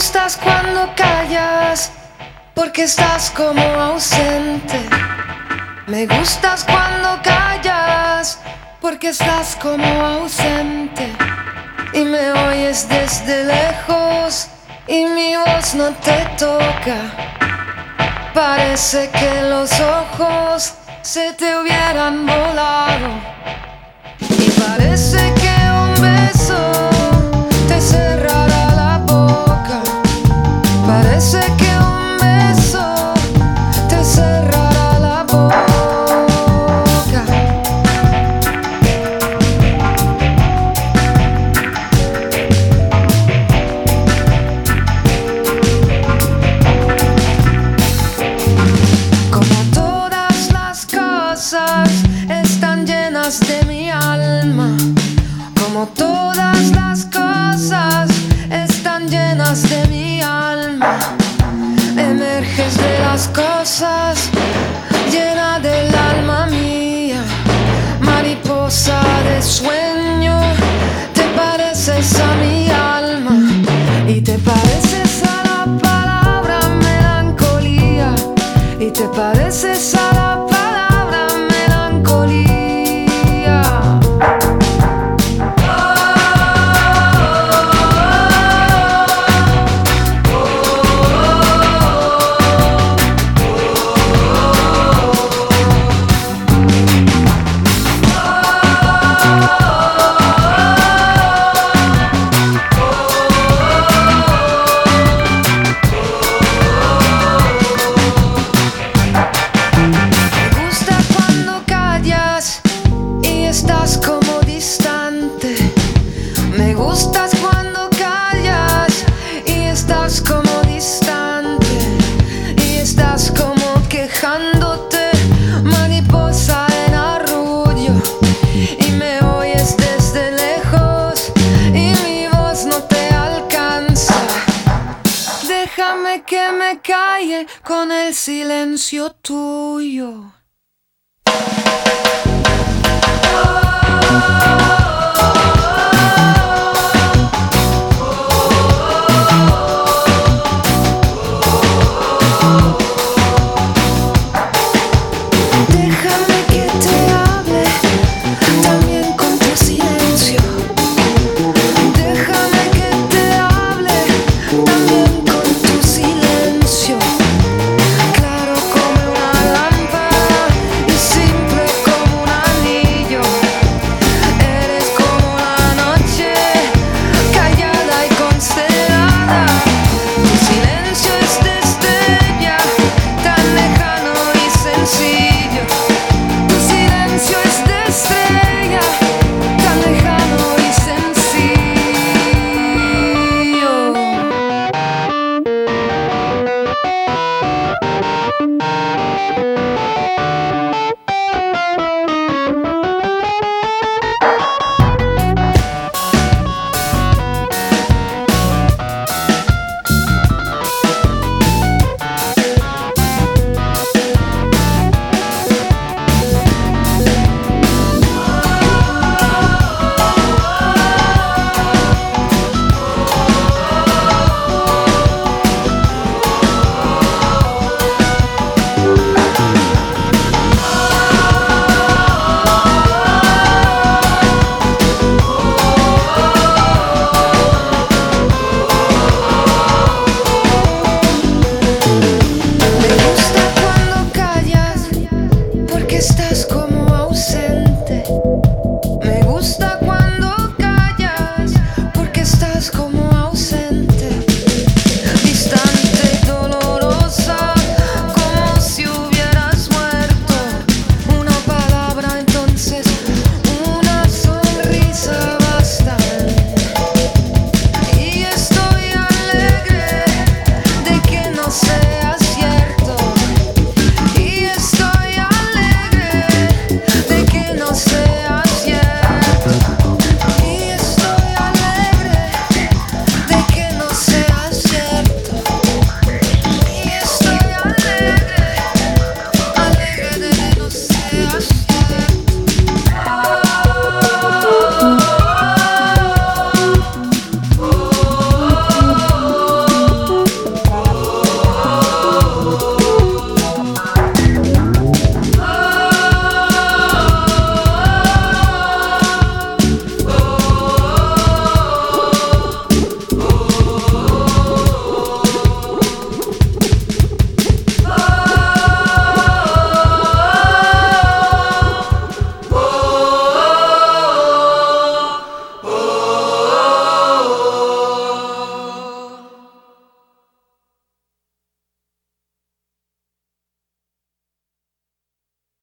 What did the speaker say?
gustas cuando callas, porque estás como ausente. Me gustas cuando callas, porque estás como ausente. Y me oyes desde lejos y mi voz no te toca. Parece que los ojos se te hubieran volado. Y parece que un beso te cerrará la boca. Parece que un beso te cerrará la boca. Como todas las cosas están llenas de mi alma. Como todas las cosas están llenas de mi alma. Emerges de las cosas, llena del alma mía. Mariposa de sueño, te pareces a mi alma. Y te pareces a la palabra melancolía. Y te pareces a la palabra melancolía. Estás como distante. Me gustas cuando callas y estás como distante. Y estás como quejándote, mariposa en arrullo. Y me oyes desde lejos y mi voz no te alcanza. Déjame que me calle con el silencio tuyo.